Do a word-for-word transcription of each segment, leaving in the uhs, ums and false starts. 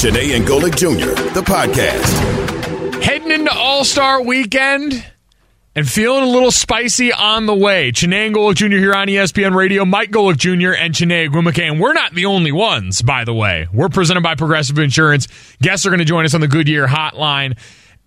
Chiney and Golic Junior, the podcast. Heading into All-Star Weekend and feeling a little spicy on the way. Chiney and Golic Junior here on E S P N Radio. Mike Golic Junior and Chiney Ogwumike. And we're not the only ones, by the way. We're presented by Progressive Insurance. Guests are going to join us on the Goodyear Hotline.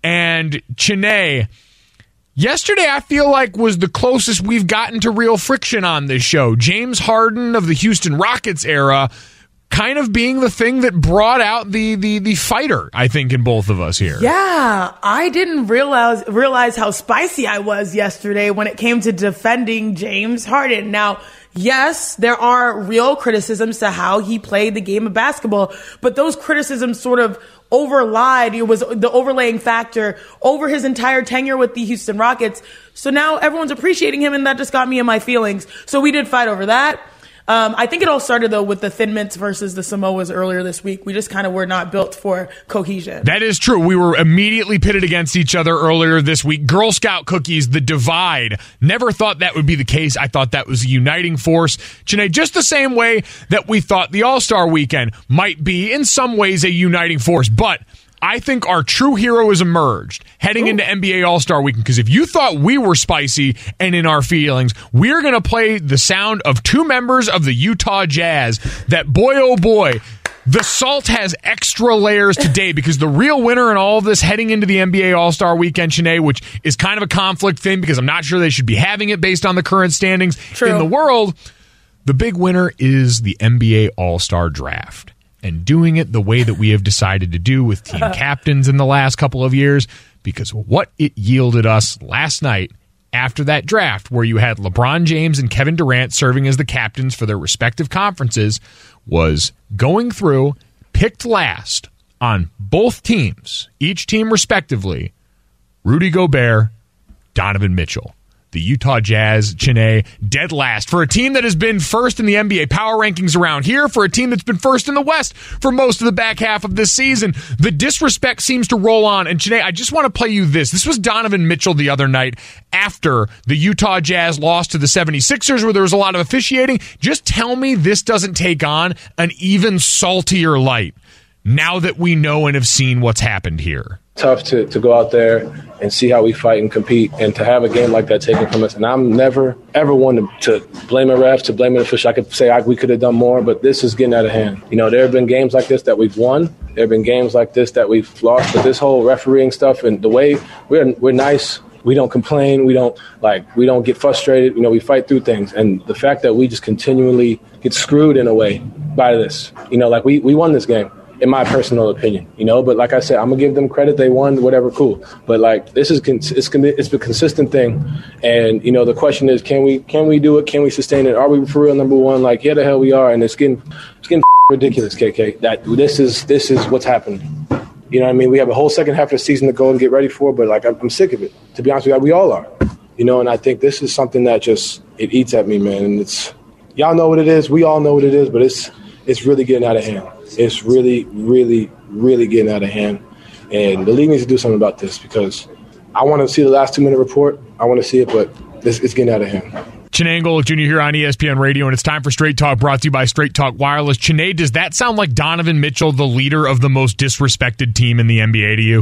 And Chiney, yesterday I feel like was the closest we've gotten to real friction on this show. James Harden of the Houston Rockets era kind of being the thing that brought out the the the fighter, I think, in both of us here. Yeah, I didn't realize realize how spicy I was yesterday when it came to defending James Harden. Now, yes, there are real criticisms to how he played the game of basketball, but those criticisms sort of overlied. It was the overlaying factor over his entire tenure with the Houston Rockets. So now everyone's appreciating him, and that just got me in my feelings. So we did fight over that. Um, I think it all started, though, with the Thin Mints versus the Samoas earlier this week. We just kind of were not built for cohesion. That is true. We were immediately pitted against each other earlier this week. Girl Scout cookies, the divide. Never thought that would be the case. I thought that was a uniting force. Chiney, just the same way that we thought the All-Star Weekend might be, in some ways, a uniting force. But I think our true hero has emerged heading Ooh. into N B A All-Star Weekend, because if you thought we were spicy and in our feelings, we're going to play the sound of two members of the Utah Jazz that, boy, oh boy, the salt has extra layers today, because the real winner in all of this heading into the N B A All-Star Weekend, Chiney, which is kind of a conflict thing because I'm not sure they should be having it based on the current standings True. in the world, the big winner is the N B A All-Star Draft. And doing it the way that we have decided to do with team captains in the last couple of years, because what it yielded us last night after that draft, where you had LeBron James and Kevin Durant serving as the captains for their respective conferences, was going through, picked last on both teams, each team respectively, Rudy Gobert, Donovan Mitchell. The Utah Jazz, Chiney, dead last for a team that has been first in the N B A power rankings around here, for a team that's been first in the West for most of the back half of this season. The disrespect seems to roll on. And Chiney, I just want to play you this. This was Donovan Mitchell the other night after the Utah Jazz lost to the seventy-sixers, where there was a lot of officiating. Just tell me this doesn't take on an even saltier light now that we know and have seen what's happened here. Tough to, to go out there and see how we fight and compete, and to have a game like that taken from us. And I'm never, ever one to, to blame a ref, to blame an official. I could say I, we could have done more, but this is getting out of hand. You know, there have been games like this that we've won. There have been games like this that we've lost. But this whole refereeing stuff and the way we're we're nice, we don't complain, we don't like we don't get frustrated. You know, we fight through things. And the fact that we just continually get screwed in a way by this, you know, like we, we won this game, in my personal opinion, you know, but like I said, I'm gonna give them credit. They won, whatever, cool. But like, this is, con- it's, con- it's a consistent thing. And, you know, the question is, can we, can we do it? Can we sustain it? Are we for real number one? Like, yeah, the hell we are. And it's getting, it's getting ridiculous, K K, that this is, this is what's happening. You know what I mean? We have a whole second half of the season to go and get ready for, but like, I'm, I'm sick of it. To be honest with you, we all are, you know, and I think this is something that just, it eats at me, man. And it's, y'all know what it is. We all know what it is, but it's, it's really getting out of hand. It's really, really, really getting out of hand. And the league needs to do something about this, because I want to see the last two-minute report. I want to see it, but this, it's getting out of hand. Chiney Golic Junior here on E S P N Radio, and it's time for Straight Talk, brought to you by Straight Talk Wireless. Chiney, does that sound like Donovan Mitchell, the leader of the most disrespected team in the N B A to you?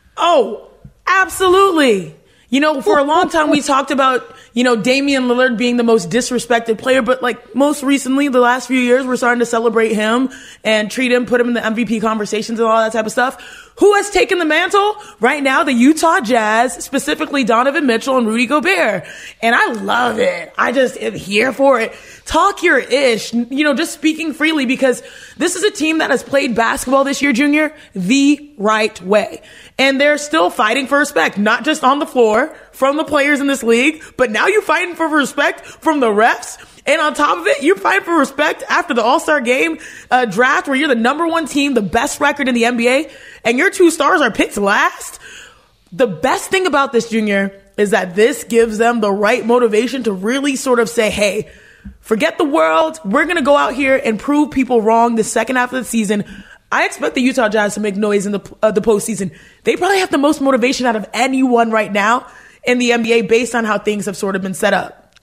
Oh, absolutely. You know, for a long time we talked about, you know, Damian Lillard being the most disrespected player, but like most recently, the last few years, we're starting to celebrate him and treat him, put him in the M V P conversations and all that type of stuff. Who has taken the mantle? Right now, the Utah Jazz, specifically Donovan Mitchell and Rudy Gobert. And I love it. I just am here for it. Talk your ish, you know, just speaking freely, because this is a team that has played basketball this year, Junior, the right way. And they're still fighting for respect, not just on the floor from the players in this league, but now you're fighting for respect from the refs. And on top of it, you're fighting for respect after the All-Star game uh, draft, where you're the number one team, the best record in the N B A, and your two stars are picked last. The best thing about this, Junior, is that this gives them the right motivation to really sort of say, hey, forget the world. We're going to go out here and prove people wrong the second half of the season. I expect the Utah Jazz to make noise in the uh, the postseason. They probably have the most motivation out of anyone right now in the N B A based on how things have sort of been set up.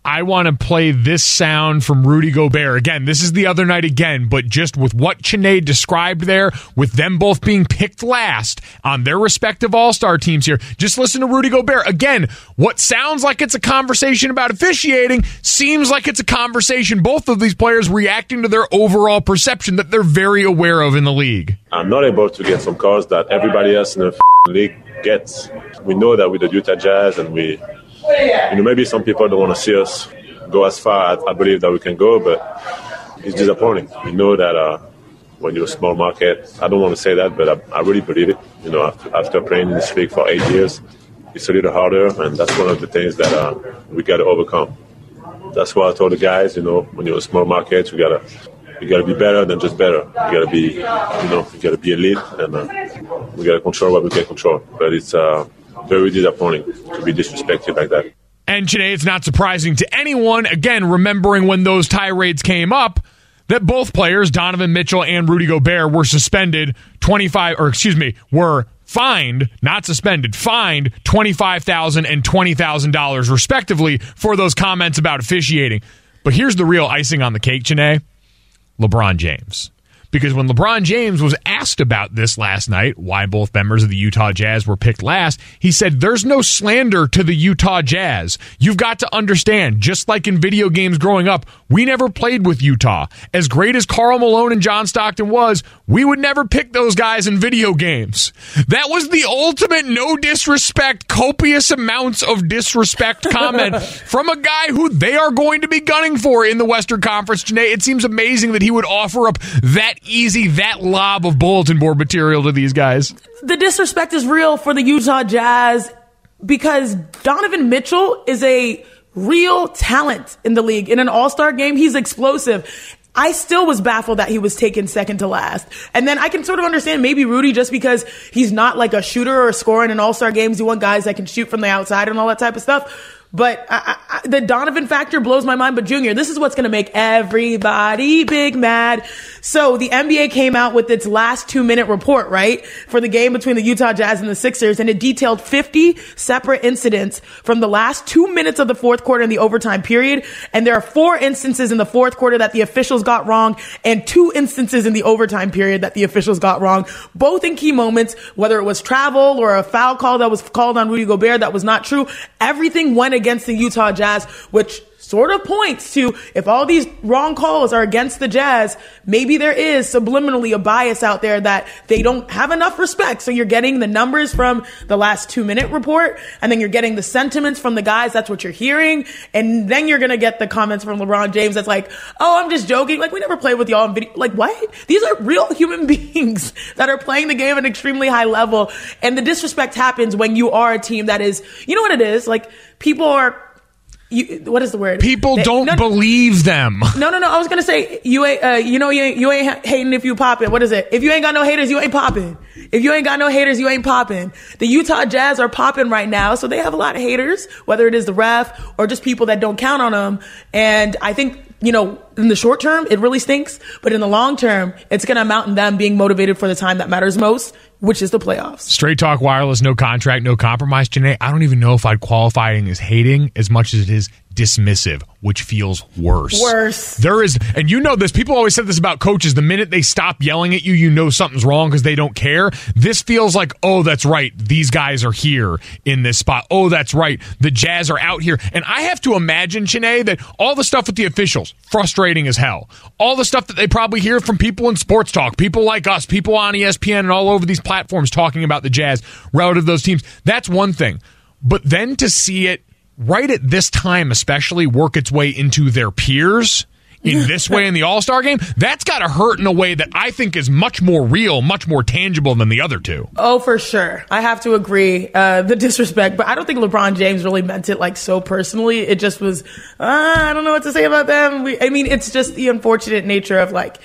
I want to play this sound from Rudy Gobert. Again, this is the other night again, but just with what Chiney described there, with them both being picked last on their respective all-star teams here, just listen to Rudy Gobert. Again, what sounds like it's a conversation about officiating seems like it's a conversation, both of these players reacting to their overall perception that they're very aware of in the league. I'm not able to get some calls that everybody else in the league gets. We know that with the Utah Jazz, and we, you know, maybe some people don't want to see us go as far as I believe that we can go, but it's disappointing. We know that uh, when you're a small market, I don't want to say that, but I, I really believe it. You know, after, after playing in this league for eight years, it's a little harder, and that's one of the things that uh, we got to overcome. That's why I told the guys, you know, when you're a small market, you gotta you gotta be better than just better. You gotta be, you know, you gotta be elite, and uh, we gotta control what we can control. But it's uh, very disappointing to be disrespected like that. And today, it's not surprising to anyone, again, remembering when those tirades came up, that both players, Donovan Mitchell and Rudy Gobert, were suspended twenty-five, or excuse me, were fined, not suspended, fined twenty-five thousand dollars and twenty thousand dollars respectively for those comments about officiating. But here's the real icing on the cake, Chiney. LeBron James. Because when LeBron James was asked about this last night, why both members of the Utah Jazz were picked last, he said, there's no slander to the Utah Jazz. You've got to understand, just like in video games growing up, we never played with Utah. As great as Karl Malone and John Stockton was, we would never pick those guys in video games. That was the ultimate no disrespect, copious amounts of disrespect comment from a guy who they are going to be gunning for in the Western Conference. Janae, it seems amazing that he would offer up that easy, that lob of bulletin board material to these guys. The disrespect is real for the Utah Jazz because Donovan Mitchell is a real talent in the league. In an all-star game, he's explosive. I still was baffled that he was taken second to last. And then I can sort of understand maybe Rudy just because he's not like a shooter or a scorer in an all-star games. You want guys that can shoot from the outside and all that type of stuff. But I, I, the Donovan factor blows my mind. But Junior, this is what's going to make everybody big mad. So the N B A came out with its last two minute report, right, for the game between the Utah Jazz and the Sixers. And it detailed fifty separate incidents from the last two minutes of the fourth quarter in the overtime period. And there are four instances in the fourth quarter that the officials got wrong and two instances in the overtime period that the officials got wrong, both in key moments, whether it was travel or a foul call that was called on Rudy Gobert that was not true. Everything went against against the Utah Jazz, which sort of points to if all these wrong calls are against the Jazz, maybe there is subliminally a bias out there that they don't have enough respect. So you're getting the numbers from the last two minute report, and then you're getting the sentiments from the guys. That's what you're hearing. And then you're going to get the comments from LeBron James that's like, oh, I'm just joking. Like, we never played with y'all in video. Like, what? These are real human beings that are playing the game at an extremely high level. And the disrespect happens when you are a team that is, you know what it is? Like, people are, You, what is the word? People they, don't no, believe them. No, no, no. I was gonna say you ain't. Uh, you know, you ain't, you ain't hating if you popping. What is it? If you ain't got no haters, you ain't popping. If you ain't got no haters, you ain't popping. The Utah Jazz are popping right now, so they have a lot of haters, whether it is the ref or just people that don't count on them. And I think, you know, in the short term, it really stinks. But in the long term, it's going to amount in them being motivated for the time that matters most, which is the playoffs. Straight Talk Wireless, no contract, no compromise. Janae, I don't even know if I'd qualify it as hating as much as it is dismissive, which feels worse. Worse. There is, and you know this, people always said this about coaches. The minute they stop yelling at you, you know something's wrong because they don't care. This feels like, oh, that's right. These guys are here in this spot. Oh, that's right. The Jazz are out here. And I have to imagine, Chiney, that all the stuff with the officials, frustrating as hell. All the stuff that they probably hear from people in sports talk, people like us, people on E S P N and all over these platforms talking about the Jazz relative to those teams. That's one thing. But then to see it right at this time, especially work its way into their peers in this way in the All-Star game, that's got to hurt in a way that I think is much more real, much more tangible than the other two. Oh, for sure. I have to agree. Uh, the disrespect, but I don't think LeBron James really meant it like so personally. It just was, uh, I don't know what to say about them. We, I mean, it's just the unfortunate nature of like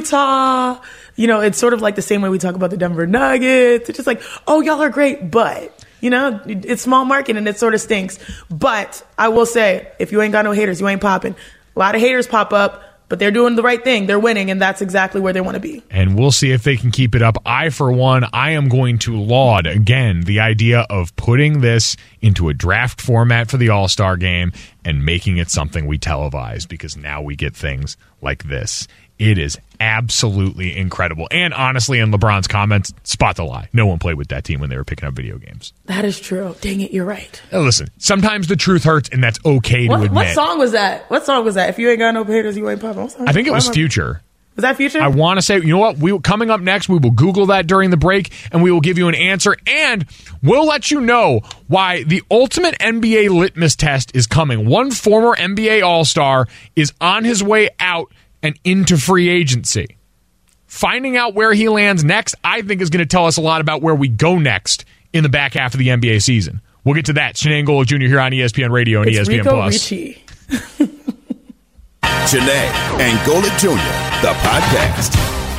Utah. You know, it's sort of like the same way we talk about the Denver Nuggets. It's just like, oh, y'all are great, but... You know, it's small market and it sort of stinks. But I will say, if you ain't got no haters, you ain't popping. A lot of haters pop up. But they're doing the right thing. They're winning, and that's exactly where they want to be. And we'll see if they can keep it up. I, for one, I am going to laud, again, the idea of putting this into a draft format for the All-Star game and making it something we televise, because now we get things like this. It is absolutely incredible. And honestly, in LeBron's comments, spot the lie. No one played with that team when they were picking up video games. That is true. Dang it, you're right. Now listen, sometimes the truth hurts, and that's okay what, to admit. What song was that? What song was that? If you ain't got no haters, you ain't popping. I think it was Future. Was that Future? I want to say, you know what? We coming up next, we will Google that during the break, and we will give you an answer, and we'll let you know why the ultimate N B A litmus test is coming. One former N B A All-Star is on his way out and into free agency. Finding out where he lands next, I think, is going to tell us a lot about where we go next in the back half of the N B A season. We'll get to that. Chiney and Golic Junior here on E S P N Radio and it's E S P N Rico Plus. Ricci. Chiney and Golic Junior, the podcast.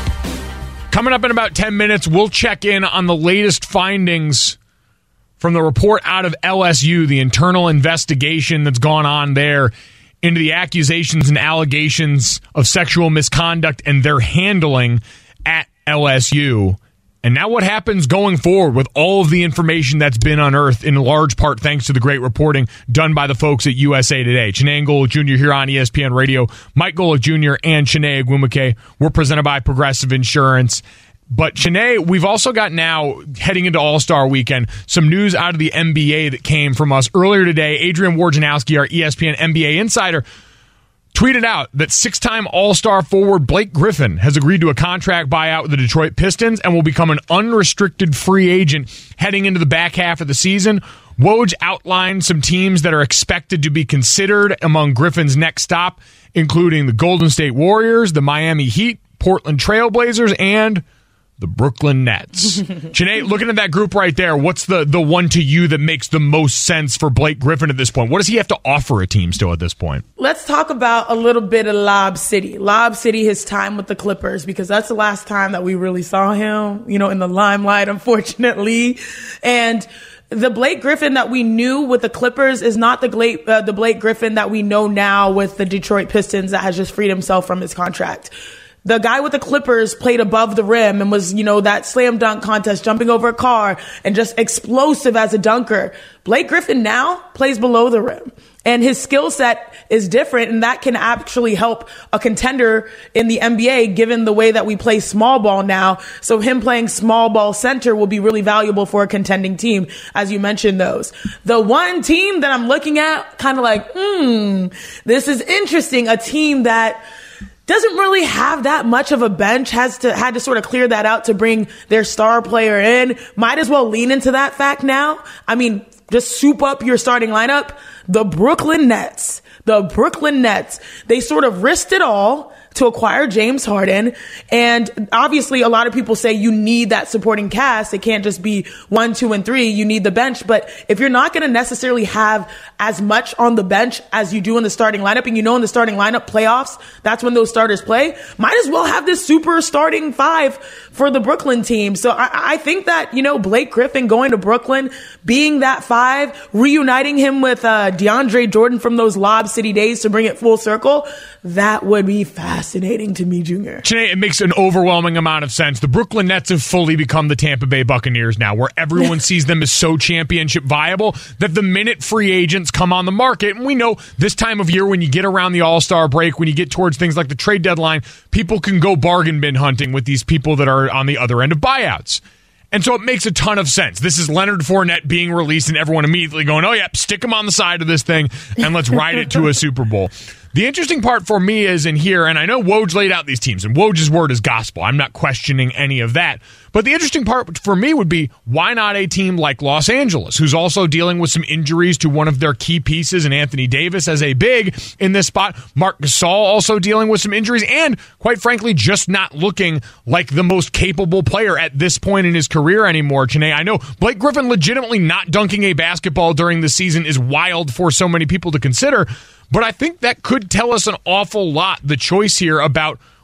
Coming up in about ten minutes, we'll check in on the latest findings from the report out of L S U, the internal investigation that's gone on there into the accusations and allegations of sexual misconduct and their handling at L S U. And now what happens going forward with all of the information that's been unearthed, in large part thanks to the great reporting done by the folks at U S A Today. Chiney and Golic Junior here on E S P N Radio. Mike Golic Junior and Chiney Ogwumike. We're presented by Progressive Insurance. But, Chiney, we've also got now, heading into All-Star Weekend, some news out of the N B A that came from us earlier today. Adrian Wojnarowski, our E S P N N B A insider, tweeted out that six-time All-Star forward Blake Griffin has agreed to a contract buyout with the Detroit Pistons and will become an unrestricted free agent heading into the back half of the season. Woj outlined some teams that are expected to be considered among Griffin's next stop, including the Golden State Warriors, the Miami Heat, Portland Trailblazers, and the Brooklyn Nets. Chiney, looking at that group right there, what's the, the one to you that makes the most sense for Blake Griffin at this point? What does he have to offer a team still at this point? Let's talk about a little bit of Lob City. Lob City, his time with the Clippers, because that's the last time that we really saw him, you know, in the limelight, unfortunately. And the Blake Griffin that we knew with the Clippers is not the Blake, uh, the Blake Griffin that we know now with the Detroit Pistons that has just freed himself from his contract. The guy with the Clippers played above the rim and was, you know, that slam dunk contest, jumping over a car and just explosive as a dunker. Blake Griffin now plays below the rim. And his skill set is different, and that can actually help a contender in the N B A given the way that we play small ball now. So him playing small ball center will be really valuable for a contending team, as you mentioned those. The one team that I'm looking at, kind of like, hmm, this is interesting. A team that doesn't really have that much of a bench, has to had to sort of clear that out to bring their star player in. Might as well lean into that fact now. I mean, just soup up your starting lineup. The Brooklyn Nets. The Brooklyn Nets. They sort of risked it all to acquire James Harden. And obviously a lot of people say you need that supporting cast. It can't just be one, two, and three. You need the bench. But if you're not going to necessarily have as much on the bench as you do in the starting lineup, and you know in the starting lineup playoffs, that's when those starters play, might as well have this super starting five for the Brooklyn team. So I, I think that, you know, Blake Griffin going to Brooklyn, being that five, reuniting him with uh, DeAndre Jordan from those Lob City days to bring it full circle, that would be fascinating to me, Junior. Chiney, it makes an overwhelming amount of sense. The Brooklyn Nets have fully become the Tampa Bay Buccaneers now, where everyone sees them as so championship viable that the minute free agents come on the market, and we know this time of year when you get around the All-Star break, when you get towards things like the trade deadline, people can go bargain bin hunting with these people that are on the other end of buyouts. And so it makes a ton of sense. This is Leonard Fournette being released and everyone immediately going, oh, yeah, stick him on the side of this thing and let's ride it to a Super Bowl. The interesting part for me is in here, and I know Woj laid out these teams, and Woj's word is gospel. I'm not questioning any of that. But the interesting part for me would be, why not a team like Los Angeles, who's also dealing with some injuries to one of their key pieces, and Anthony Davis as a big in this spot. Marc Gasol also dealing with some injuries, and quite frankly, just not looking like the most capable player at this point in his career anymore, Chiney. I know Blake Griffin legitimately not dunking a basketball during the season is wild for so many people to consider, but I think that could tell us an awful lot, the choice here, about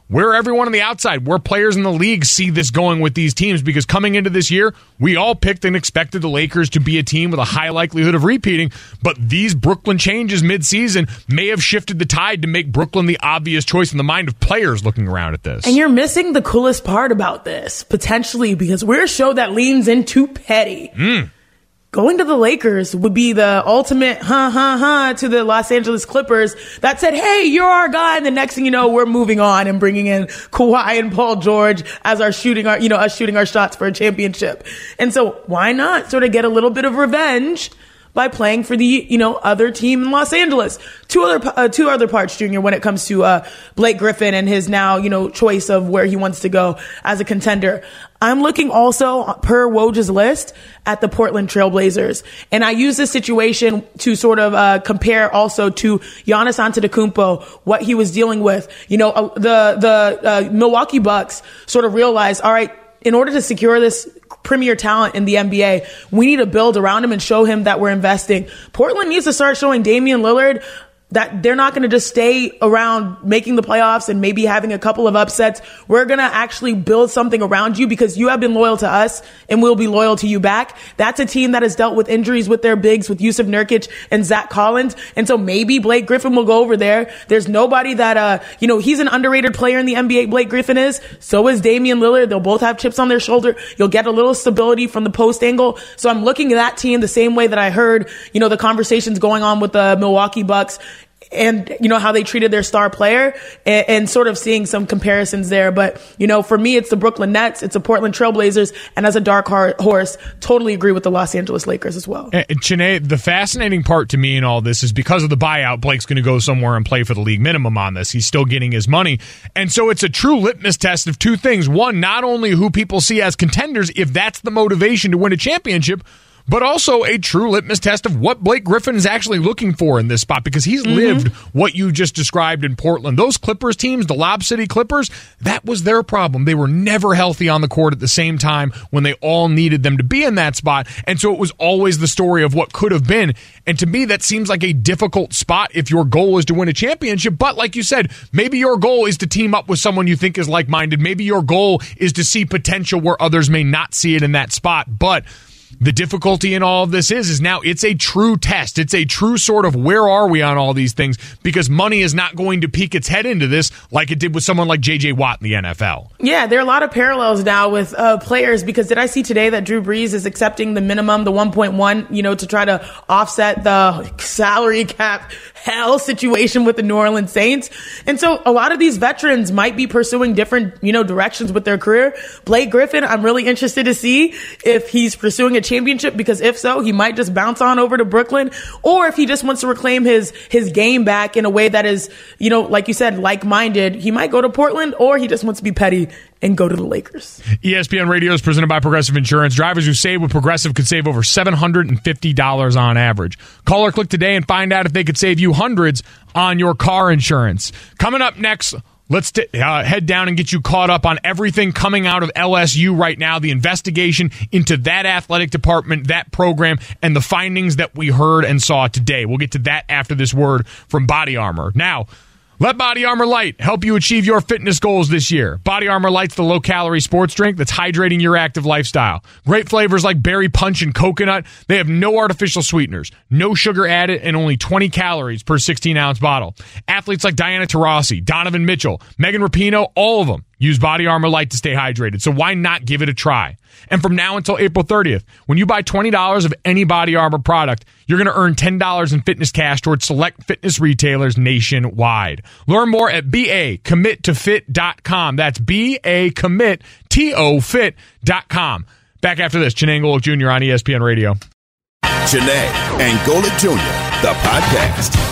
where everyone on the outside, where players in the league see this going with these teams, because coming into this year, we all picked and expected the Lakers to be a team with a high likelihood of repeating, but these Brooklyn changes midseason may have shifted the tide to make Brooklyn the obvious choice in the mind of players looking around at this. And you're missing the coolest part about this, potentially, because we're a show that leans into petty. Mm. Going to the Lakers would be the ultimate huh, huh, huh to the Los Angeles Clippers that said, hey, you're our guy. And the next thing you know, we're moving on and bringing in Kawhi and Paul George as our shooting our, you know, us shooting our shots for a championship. And so why not sort of get a little bit of revenge by playing for the, you know, other team in Los Angeles? Two other, uh, two other parts, Junior, when it comes to, uh, Blake Griffin and his now, you know, choice of where he wants to go as a contender. I'm looking also, per Woj's list, at the Portland Trailblazers. And I use this situation to sort of uh, compare also to Giannis Antetokounmpo, what he was dealing with. You know, uh, the the uh, Milwaukee Bucks sort of realized, all right, in order to secure this premier talent in the N B A, we need to build around him and show him that we're investing. Portland needs to start showing Damian Lillard that they're not going to just stay around making the playoffs and maybe having a couple of upsets. We're going to actually build something around you because you have been loyal to us and we'll be loyal to you back. That's a team that has dealt with injuries with their bigs, with Yusuf Nurkic and Zach Collins. And so maybe Blake Griffin will go over there. There's nobody that, uh, you know, he's an underrated player in the N B A. Blake Griffin is. So is Damian Lillard. They'll both have chips on their shoulder. You'll get a little stability from the post angle. So I'm looking at that team the same way that I heard, you know, the conversations going on with the Milwaukee Bucks and, you know, how they treated their star player and, and sort of seeing some comparisons there. But, you know, for me, it's the Brooklyn Nets, it's the Portland Trailblazers, and as a dark horse, totally agree with the Los Angeles Lakers as well. And, Chiney, the fascinating part to me in all this is because of the buyout, Blake's going to go somewhere and play for the league minimum on this. He's still getting his money. And so it's a true litmus test of two things. One, not only who people see as contenders, if that's the motivation to win a championship, but also a true litmus test of what Blake Griffin is actually looking for in this spot, because he's mm-hmm. lived what you just described in Portland. Those Clippers teams, the Lob City Clippers, that was their problem. They were never healthy on the court at the same time when they all needed them to be in that spot. And so it was always the story of what could have been. And to me, that seems like a difficult spot if your goal is to win a championship. But like you said, maybe your goal is to team up with someone you think is like-minded. Maybe your goal is to see potential where others may not see it in that spot. But the difficulty in all of this is, is now it's a true test. It's a true sort of where are we on all these things, because money is not going to peek its head into this like it did with someone like J J Watt in the N F L. Yeah, there are a lot of parallels now with uh, players, because did I see today that Drew Brees is accepting the minimum, the one point one, you know, to try to offset the salary cap hell situation with the New Orleans Saints. And so a lot of these veterans might be pursuing different, you know, directions with their career. Blake Griffin, I'm really interested to see if he's pursuing a championship, because if so, he might just bounce on over to Brooklyn, or if he just wants to reclaim his his game back in a way that is, you know, like you said, like-minded, he might go to Portland, or he just wants to be petty and go to the Lakers. E S P N Radio is presented by Progressive Insurance. Drivers who save with Progressive could save over seven hundred fifty dollars on average. Call or click today and find out if they could save you hundreds on your car insurance. Coming up next, let's t- uh, head down and get you caught up on everything coming out of L S U right now, the investigation into that athletic department, that program, and the findings that we heard and saw today. We'll get to that after this word from Body Armor. Now, let Body Armor Light help you achieve your fitness goals this year. Body Armor Light's the low-calorie sports drink that's hydrating your active lifestyle. Great flavors like berry punch and coconut. They have no artificial sweeteners, no sugar added, and only twenty calories per sixteen-ounce bottle. Athletes like Diana Taurasi, Donovan Mitchell, Megan Rapinoe, all of them use Body Armor Light to stay hydrated, so why not give it a try? And from now until April thirtieth, when you buy twenty dollars of any Body Armor product, you're going to earn ten dollars in fitness cash towards select fitness retailers nationwide. Learn more at b a commit to fit dot com. That's B A commit to fit dot com. Back after this, Chiney and Golic Junior on E S P N Radio. Chiney and Golic Junior, the podcast.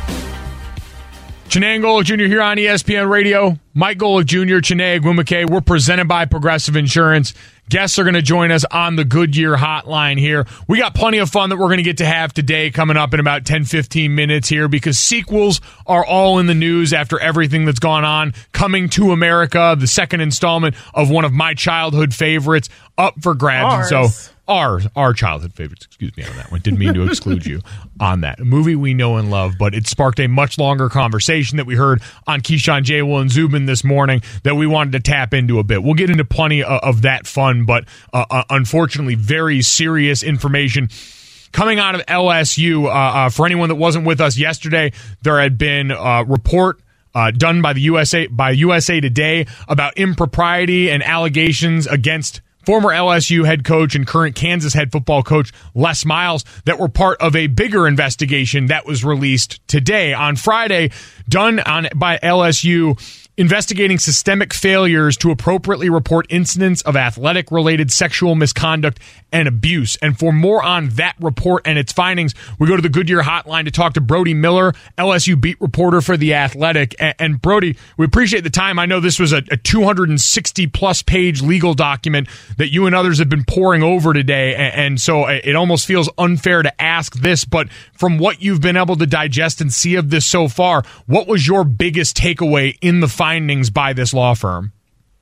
Chiney and Golic Junior here on E S P N Radio. Mike Golic Junior, Chiney Ogwumike. We're presented by Progressive Insurance. Guests are going to join us on the Goodyear hotline here. We got plenty of fun that we're going to get to have today coming up in about ten, fifteen minutes here, because sequels are all in the news after everything that's gone on. Coming to America, the second installment of one of my childhood favorites, up for grabs. Ours. And so our our childhood favorites. Excuse me on that one. Didn't mean to exclude you on that. A movie we know and love, but it sparked a much longer conversation that we heard on Keyshawn, J. Will, and Zubin this morning that we wanted to tap into a bit. We'll get into plenty of, of that fun, but uh, uh, unfortunately, very serious information coming out of L S U. Uh, uh, for anyone that wasn't with us yesterday, there had been a report Uh, done by the U S A by U S A Today about impropriety and allegations against former L S U head coach and current Kansas head football coach Les Miles that were part of a bigger investigation that was released today on Friday, done on by L S U, investigating systemic failures to appropriately report incidents of athletic-related sexual misconduct and abuse. And for more on that report and its findings, we go to the Goodyear Hotline to talk to Brody Miller, L S U beat reporter for The Athletic. And, and Brody, we appreciate the time. I know this was a, a two hundred sixty plus page legal document that you and others have been poring over today, and, and so it almost feels unfair to ask this, but from what you've been able to digest and see of this so far, what was your biggest takeaway in the findings by this law firm?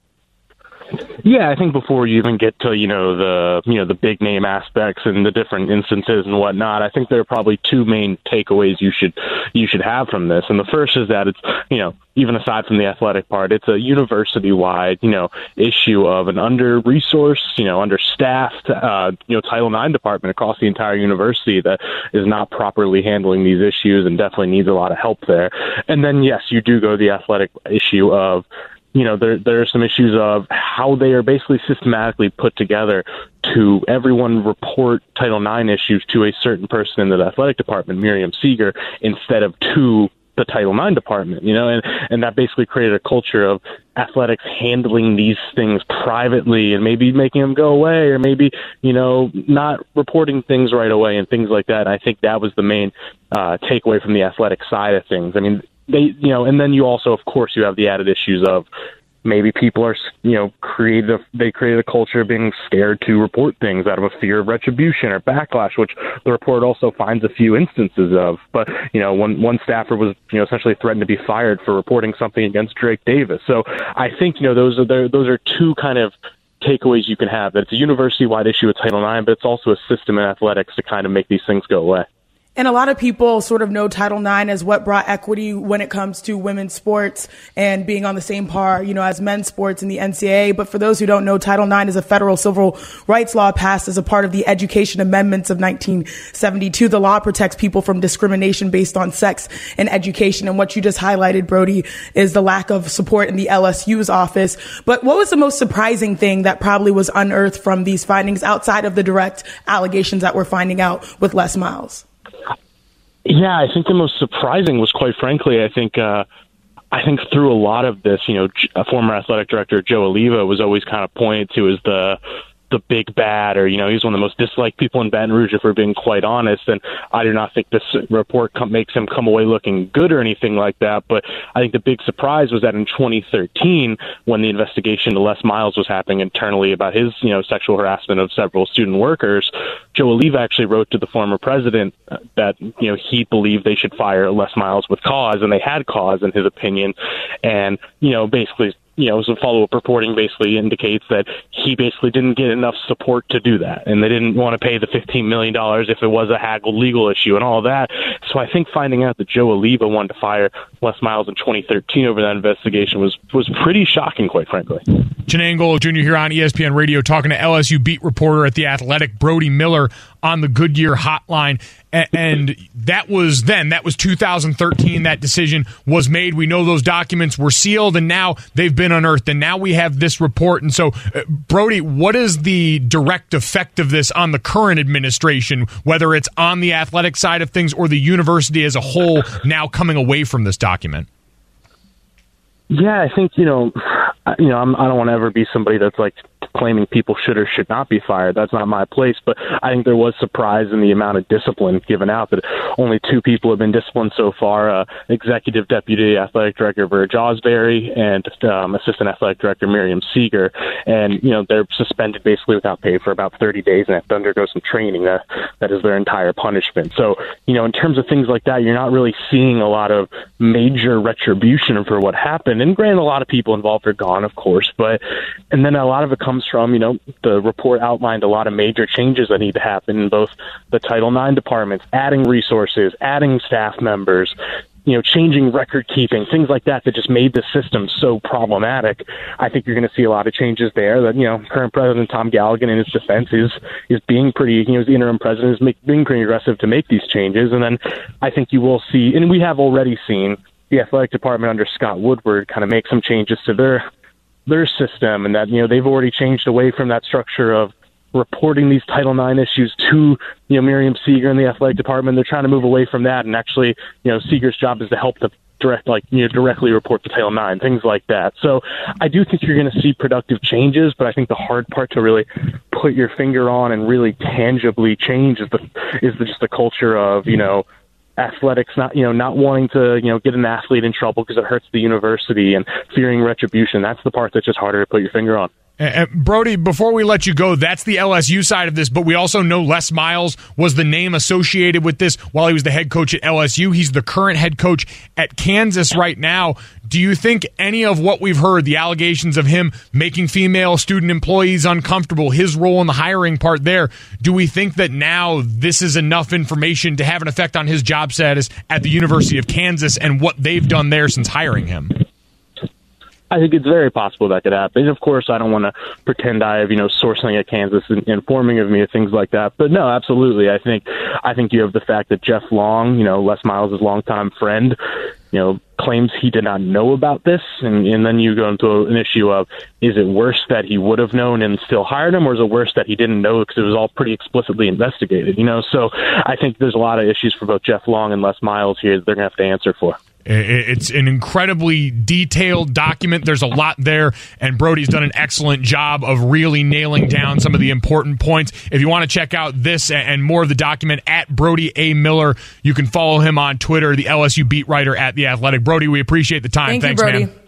Yeah, I think before you even get to, you know, the, you know, the big name aspects and the different instances and whatnot, I think there are probably two main takeaways you should, you should have from this. And the first is that it's, you know, even aside from the athletic part, it's a university-wide, you know, issue of an under-resourced, you know, understaffed, uh, you know, Title nine department across the entire university that is not properly handling these issues and definitely needs a lot of help there. And then, yes, you do go to the athletic issue of, you know, there there are some issues of how they are basically systematically put together to everyone report Title nine issues to a certain person in the athletic department, Miriam Seeger, instead of to the Title nine department, you know, and, and that basically created a culture of athletics handling these things privately and maybe making them go away or maybe, you know, not reporting things right away and things like that. And I think that was the main uh, takeaway from the athletic side of things. I mean, they, you know, and then you also, of course, you have the added issues of maybe people are, you know, created a, they created a culture of being scared to report things out of a fear of retribution or backlash, which the report also finds a few instances of. But, you know, one, one staffer was, you know, essentially threatened to be fired for reporting something against Drake Davis. So I think, you know, those are the, those are two kind of takeaways you can have, that it's a university-wide issue with Title nine, but it's also a system in athletics to kind of make these things go away. And a lot of people sort of know Title nine as what brought equity when it comes to women's sports and being on the same par, you know, as men's sports in the N C double A. But for those who don't know, Title nine is a federal civil rights law passed as a part of the Education Amendments of nineteen seventy-two. The law protects people from discrimination based on sex in education. And what you just highlighted, Brody, is the lack of support in the L S U's office. But what was the most surprising thing that probably was unearthed from these findings outside of the direct allegations that we're finding out with Les Miles? Yeah, I think the most surprising was, quite frankly, I think uh, I think through a lot of this, you know, a former athletic director, Joe Oliva, was always kind of pointed to as the the big bad, or, you know, he's one of the most disliked people in Baton Rouge, if we're being quite honest. And I do not think this report com- makes him come away looking good or anything like that. But I think the big surprise was that in twenty thirteen, when the investigation to Les Miles was happening internally about his, you know, sexual harassment of several student workers, Joe Oliva actually wrote to the former president that, you know, he believed they should fire Les Miles with cause, and they had cause in his opinion. And, you know, basically, you know, some follow-up reporting basically indicates that he basically didn't get enough support to do that, and they didn't want to pay the fifteen million dollars if it was a haggled legal issue and all that. So I think finding out that Joe Oliva wanted to fire Les Miles in twenty thirteen over that investigation was was pretty shocking, quite frankly. Chiney Angola Junior here on E S P N Radio talking to L S U beat reporter at The Athletic, Brody Miller, on the Goodyear Hotline. And that was then, that was two thousand thirteen, that decision was made. We know those documents were sealed, and now they've been unearthed, and now we have this report. And so, uh, Brody, what is the direct effect of this on the current administration, whether it's on the athletic side of things or the university as a whole now coming away from this document? Yeah, I think, you know, you know, I'm, I don't want to ever be somebody that's like claiming people should or should not be fired. That's not my place. But I think there was surprise in the amount of discipline given out, that only two people have been disciplined so far, uh, Executive Deputy Athletic Director Virg Osbury and um, Assistant Athletic Director Miriam Seeger. And, you know, they're suspended basically without pay for about thirty days and have to undergo some training. That, that is their entire punishment. So, you know, in terms of things like that, you're not really seeing a lot of major retribution for what happened. And granted, a lot of people involved are gone, of course, but, and then a lot of it comes from, you know, the report outlined a lot of major changes that need to happen in both the Title nine departments, adding resources, adding staff members, you know, changing record keeping, things like that that just made the system so problematic. I think you're going to see a lot of changes there. That, you know, current President Tom Galligan, in his defense, is is being pretty, you know, the interim president is make, being pretty aggressive to make these changes. And then I think you will see, and we have already seen, the athletic department under Scott Woodward kind of make some changes to their their system, and that, you know, they've already changed away from that structure of reporting these Title nine issues to, you know, Miriam Seeger in the athletic department. They're trying to move away from that, and actually, you know, Seeger's job is to help the direct, like, you know, directly report the Title nine, things like that. So I do think you're going to see productive changes, but I think the hard part to really put your finger on and really tangibly change is the is the, just the culture of, you know, athletics, not, you know, not wanting to, you know, get an athlete in trouble because it hurts the university and fearing retribution. That's the part that's just harder to put your finger on. Uh, Brody, before we let you go, that's the L S U side of this, but we also know Les Miles was the name associated with this while he was the head coach at L S U. He's the current head coach at Kansas right now. Do you think any of what we've heard, the allegations of him making female student employees uncomfortable, his role in the hiring part there, do we think that now this is enough information to have an effect on his job status at the University of Kansas and what they've done there since hiring him? I think it's very possible that could happen. And of course, I don't want to pretend I have, you know, sourcing at Kansas and informing of me of things like that. But no, absolutely. I think I think you have the fact that Jeff Long, you know, Les Miles' longtime friend, you know, claims he did not know about this. And, and then you go into an issue of, is it worse that he would have known and still hired him, or is it worse that he didn't know because it was all pretty explicitly investigated? You know, so I think there's a lot of issues for both Jeff Long and Les Miles here that they're going to have to answer for. It's an incredibly detailed document. There's a lot there, and Brody's done an excellent job of really nailing down some of the important points. If you want to check out this and more of the document, at Brody A. Miller, you can follow him on Twitter, the L S U beat writer at The Athletic. Brody, we appreciate the time. Thank Thanks, you, Brody. man.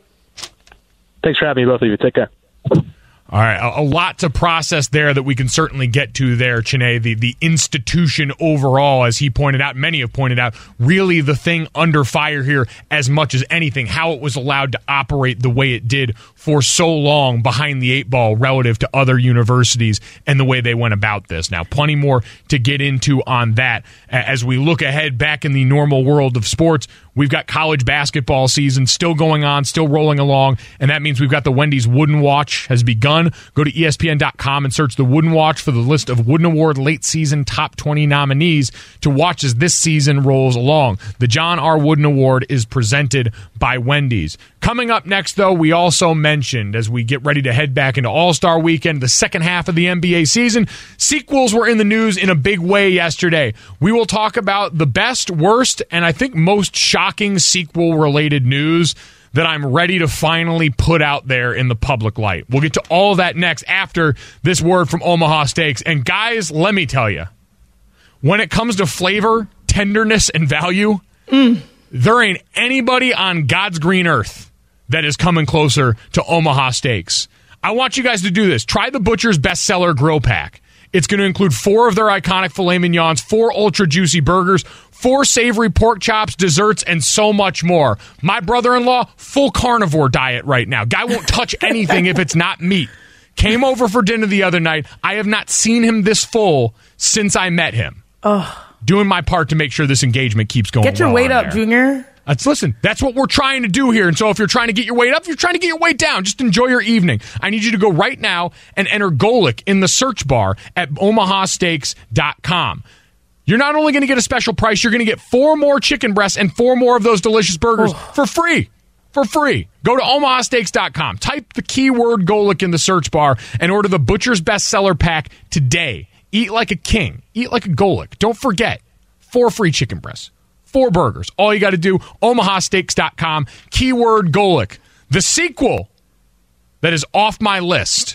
Thanks for having me, both of you. Take care. All right, a, a lot to process there that we can certainly get to there, Chiney. The, the institution overall, as he pointed out, many have pointed out, really the thing under fire here as much as anything, how it was allowed to operate the way it did for so long behind the eight ball relative to other universities and the way they went about this. Now, plenty more to get into on that. As we look ahead back in the normal world of sports, we've got college basketball season still going on, still rolling along, and that means we've got the Wendy's Wooden Watch has begun. Go to E S P N dot com and search the Wooden Watch for the list of Wooden Award late season top twenty nominees to watch as this season rolls along. The John R. Wooden Award is presented by Wendy's. Coming up next, though, we also mentioned, as we get ready to head back into All-Star Weekend, the second half of the N B A season, sequels were in the news in a big way yesterday. We will talk about the best, worst, and I think most shocking sequel-related news that I'm ready to finally put out there in the public light. We'll get to all of that next after this word from Omaha Steaks. And guys, let me tell you, when it comes to flavor, tenderness, and value, mm. there ain't anybody on God's green earth that is coming closer to Omaha Steaks. I want you guys to do this. Try the Butcher's Bestseller Grill Pack. It's going to include four of their iconic filet mignons, four ultra juicy burgers, four savory pork chops, desserts, and so much more. My brother-in-law, full carnivore diet right now. Guy won't touch anything if it's not meat. Came over for dinner the other night. I have not seen him this full since I met him. Oh. Doing my part to make sure this engagement keeps going. Get your well weight up, there. Junior. Let's listen. That's what we're trying to do here. And so if you're trying to get your weight up, if you're trying to get your weight down, just enjoy your evening. I need you to go right now and enter Golic in the search bar at omaha steaks dot com. You're not only going to get a special price, you're going to get four more chicken breasts and four more of those delicious burgers oh. for free. For free. Go to omaha steaks dot com. Type the keyword Golic in the search bar and order the Butcher's Bestseller Pack today. Eat like a king. Eat like a Golic. Don't forget, four free chicken breasts. Four burgers. All you got to do, omaha steaks dot com, keyword Golic. The sequel that is off my list.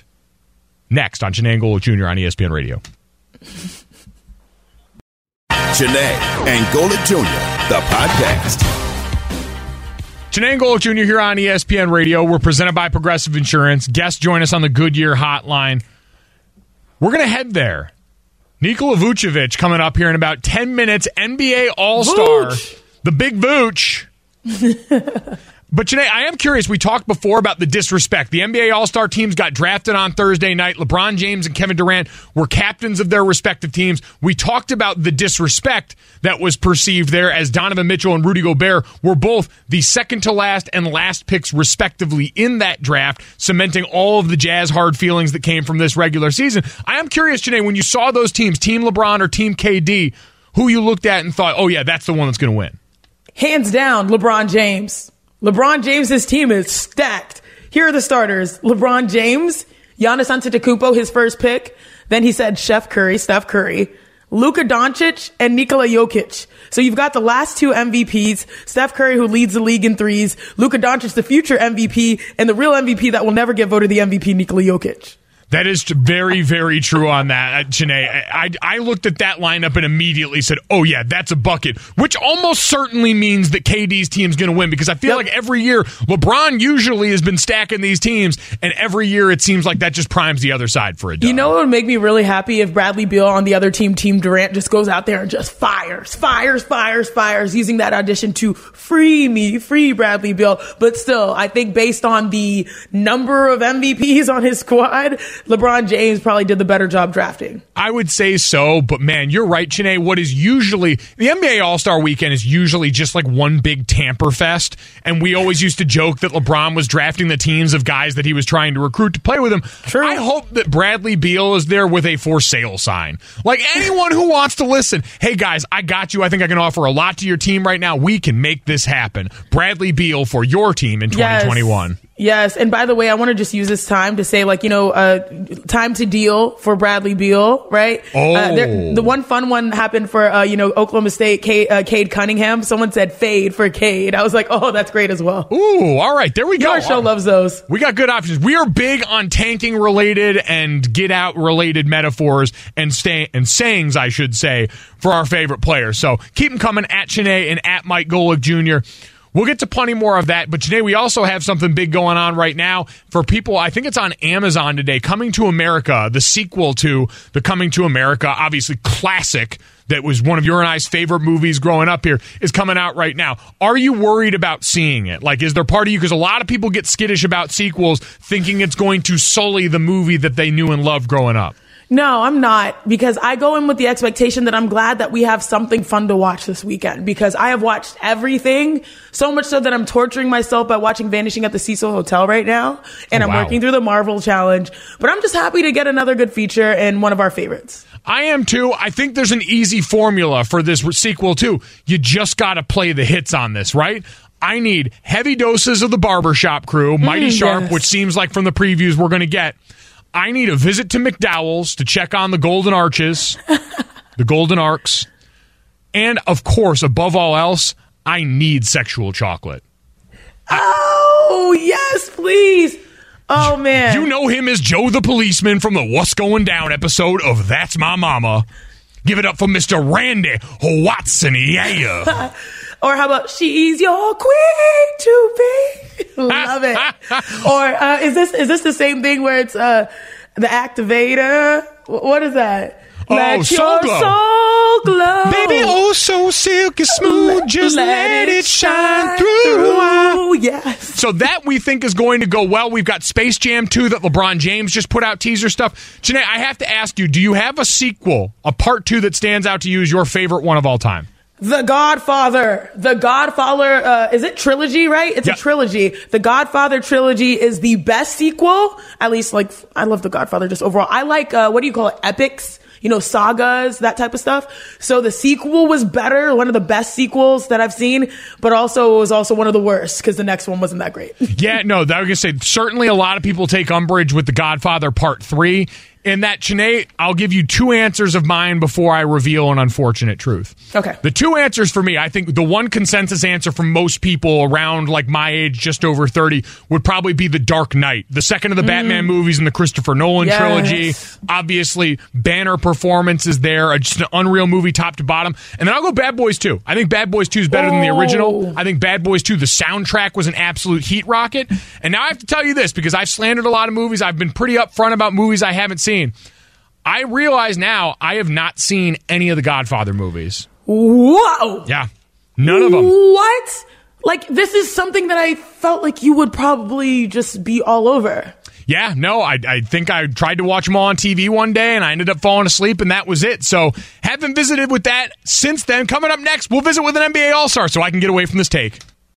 Next on Chiney and Golic Junior on E S P N Radio. Chiney and Golic Junior, the podcast. Chiney and Golic Junior here on E S P N Radio. We're presented by Progressive Insurance. Guests join us on the Goodyear Hotline. We're going to head there. Nikola Vucevic coming up here in about ten minutes. N B A All-Star. Vooch. The big Vooch. But Janae, I am curious. We talked before about the disrespect. The N B A All-Star teams got drafted on Thursday night. LeBron James and Kevin Durant were captains of their respective teams. We talked about the disrespect that was perceived there as Donovan Mitchell and Rudy Gobert were both the second to last and last picks respectively in that draft, cementing all of the Jazz hard feelings that came from this regular season. I am curious, Janae, when you saw those teams, Team LeBron or Team K D, who you looked at and thought, oh yeah, that's the one that's going to win. Hands down, LeBron James. LeBron James' team is stacked. Here are the starters. LeBron James, Giannis Antetokounmpo, his first pick. Then he said Chef Curry, Steph Curry, Luka Doncic, and Nikola Jokic. So you've got the last two M V Ps, Steph Curry, who leads the league in threes, Luka Doncic, the future M V P, and the real M V P that will never get voted the M V P, Nikola Jokic. That is very, very true on that, Janae. I, I looked at that lineup and immediately said, oh, yeah, that's a bucket, which almost certainly means that K D's team's going to win because I feel yep. like every year LeBron usually has been stacking these teams, and every year it seems like that just primes the other side for a dub. You know what would make me really happy if Bradley Beal on the other team, Team Durant, just goes out there and just fires, fires, fires, fires, using that audition to free me, free Bradley Beal. But still, I think based on the number of M V Ps on his squad, LeBron James probably did the better job drafting. I would say so, but man, you're right, Janae. What is usually, the N B A All-Star Weekend is usually just like one big tamper fest, and we always used to joke that LeBron was drafting the teams of guys that he was trying to recruit to play with him. True. I hope that Bradley Beal is there with a for sale sign. Like anyone who wants to listen, hey guys, I got you. I think I can offer a lot to your team right now. We can make this happen. Bradley Beal for your team in twenty twenty-one. Yes. Yes, and by the way, I want to just use this time to say, like, you know, uh, time to deal for Bradley Beal, right? Oh. Uh, there, the one fun one happened for, uh, you know, Oklahoma State, Cade, uh, Cade Cunningham. Someone said fade for Cade. I was like, oh, that's great as well. Ooh, all right, there we go. Your show loves those. We got good options. We are big on tanking-related and get-out-related metaphors and, stay- and sayings, I should say, for our favorite players. So keep them coming at Janae and at Mike Golick Junior We'll get to plenty more of that, but today we also have something big going on right now for people. I think it's on Amazon today, Coming to America, the sequel to the Coming to America, obviously classic, that was one of your and I's favorite movies growing up here, is coming out right now. Are you worried about seeing it? Like, is there part of you, because a lot of people get skittish about sequels, thinking it's going to sully the movie that they knew and loved growing up? No, I'm not, because I go in with the expectation that I'm glad that we have something fun to watch this weekend, because I have watched everything, so much so that I'm torturing myself by watching Vanishing at the Cecil Hotel right now, and oh, I'm wow. working through the Marvel Challenge, but I'm just happy to get another good feature and one of our favorites. I am too. I think there's an easy formula for this sequel too. You just got to play the hits on this, right? I need heavy doses of the Barbershop Crew, Mighty Mm, Sharp, yes. which seems like from the previews we're going to get. I need a visit to McDowell's to check on the Golden Arches, the Golden Arcs. And, of course, above all else, I need sexual chocolate. Oh, yes, please. Oh, man. You know him as Joe the Policeman from the What's Going Down episode of That's My Mama. Give it up for Mister Randy Watson, yeah. Or how about she's your queen to be? Love it. Or uh, is this is this the same thing where it's uh, the activator? What is that? Oh, let Soul your Glow. soul glow. Baby, oh so silky smooth, Let- just let, let it it shine shine through. through. Yes. So that we think is going to go well. We've got Space Jam two that LeBron James just put out teaser stuff. Janae, I have to ask you, do you have a sequel, a part two that stands out to you as your favorite one of all time? The Godfather. The Godfather, uh, is it trilogy, right? It's Yep. a trilogy. The Godfather trilogy is the best sequel. At least, like, I love The Godfather just overall. I like, uh, what do you call it? Epics. You know, sagas, that type of stuff. So the sequel was better, one of the best sequels that I've seen, but also it was also one of the worst because the next one wasn't that great. Yeah, no, that I was going to say, certainly a lot of people take umbrage with The Godfather Part three. In that, Janae, I'll give you two answers of mine before I reveal an unfortunate truth. Okay. The two answers for me, I think the one consensus answer from most people around like my age, just over thirty, would probably be The Dark Knight, the second of the mm. Batman movies in the Christopher Nolan yes. trilogy. Obviously, banner performance is there, just an unreal movie top to bottom. And then I'll go Bad Boys two. I think Bad Boys two is better Whoa. than the original. I think Bad Boys two, the soundtrack was an absolute heat rocket. And now I have to tell you this, because I've slandered a lot of movies. I've been pretty upfront about movies I haven't seen. I realize now I have not seen any of the Godfather movies. Whoa! Yeah, none of them. What? like, this is something that I felt like you would probably just be all over. Yeah, no, I, I think I tried to watch them all on T V one day, and I ended up falling asleep, and that was it. So haven't visited with that since then. Coming up next, we'll visit with an N B A All-Star so I can get away from this take.